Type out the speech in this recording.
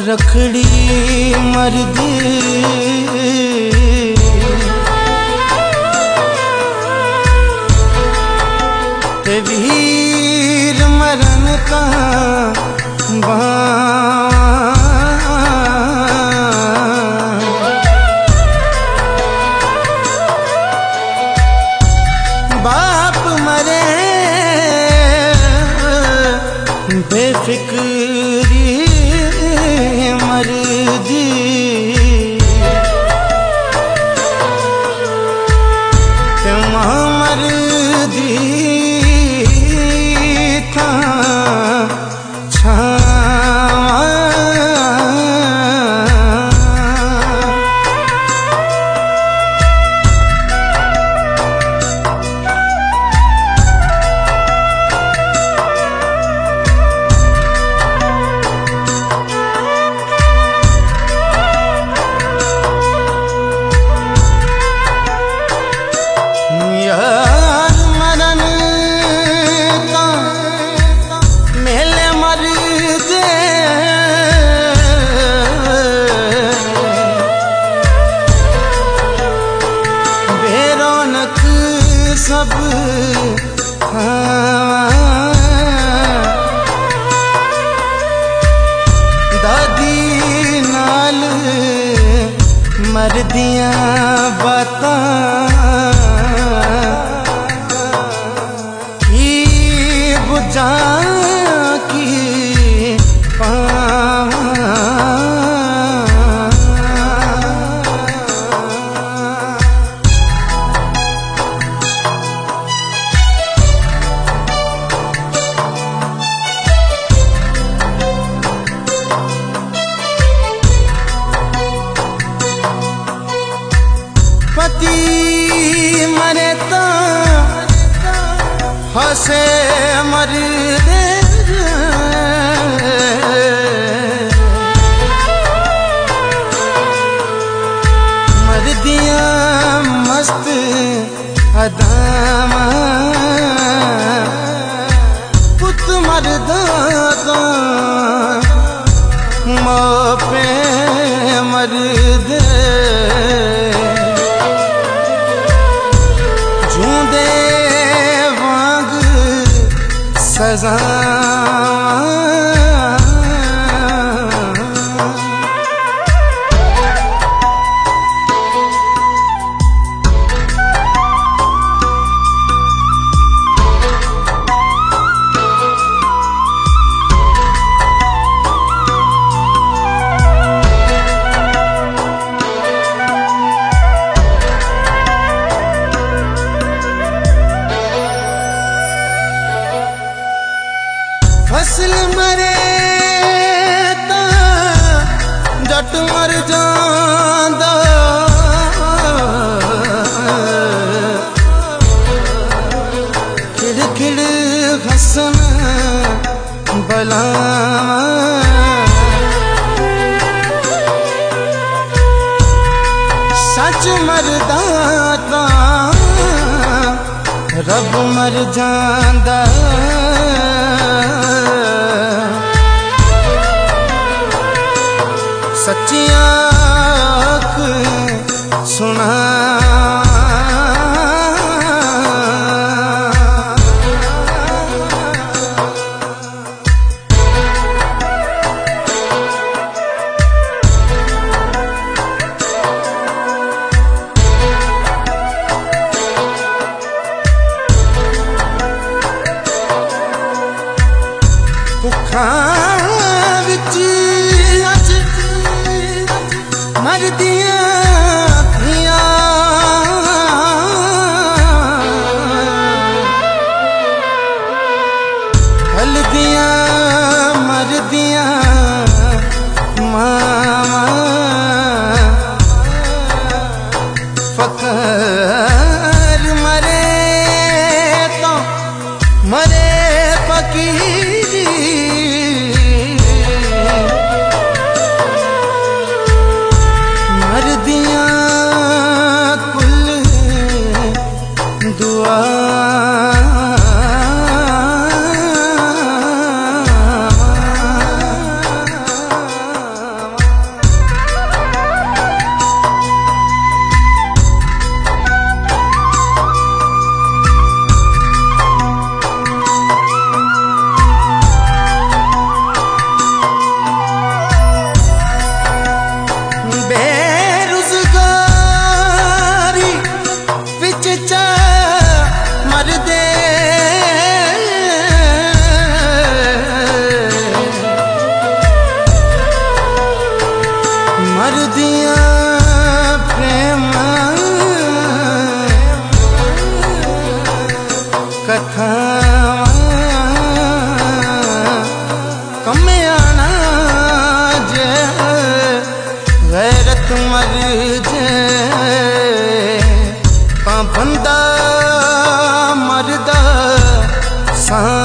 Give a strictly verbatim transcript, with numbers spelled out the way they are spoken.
रखड़ी मरदी ते वीर मरन का बाप मरे बेफिक्री मरदी ते मां मरदी था सब दादी नाल मरदियां बातां की बुझा की पति मरे तो हसे मरदे मरदियां मस्त अदामा पुत मरदा तो मां पे मरदे सजा फसल मरे तो जट मर जांदा खिड़ खिड़ हसन बला सच मरदा ता रब मर जांदा सच्चियां आँख सुना भुखा विच अज मरदियां थियां हलदियां मरदियां मामा फकर मरे तो मरे फकीरी कमे आना जे गैरत मर जे बंदा मरदा सा